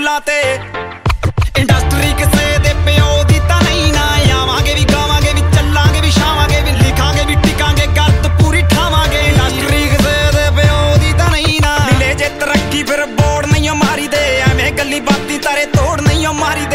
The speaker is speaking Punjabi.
ਸਕੂਲਾਂ ਤੇ ਇੰਡਸਟਰੀ ਕਿਸੇ ਦੇ ਪਿਓ ਦੀ ਤਾਂ ਨਹੀਂ ਨਾ ਆਵਾਂਗੇ ਵੀ ਗਾਵਾਂਗੇ ਵੀ ਚੱਲਾਂਗੇ ਵੀ ਛਾਵਾਂਗੇ ਵੀ ਲਿਖਾਂਗੇ ਵੀ ਟਿਕਾਂਗੇ ਗਰਦ ਪੂਰੀ ਠਾਵਾਂਗੇ ਇੰਡਸਟਰੀ ਕਿਸੇ ਦੇ ਪਿਓ ਦੀ ਤਾਂ ਨਹੀਂ ਨਾ ਮਿਲੇ ਜੇ ਤਰੱਕੀ ਫਿਰ ਬੋੜ ਨਹੀਂ ਮਾਰੀ ਦੇ ਐਵੇਂ ਗੱਲੀ ਬਾਤੀ ਤਾਰੇ ਤੋੜ ਨਹੀਂ ਮਾਰੀ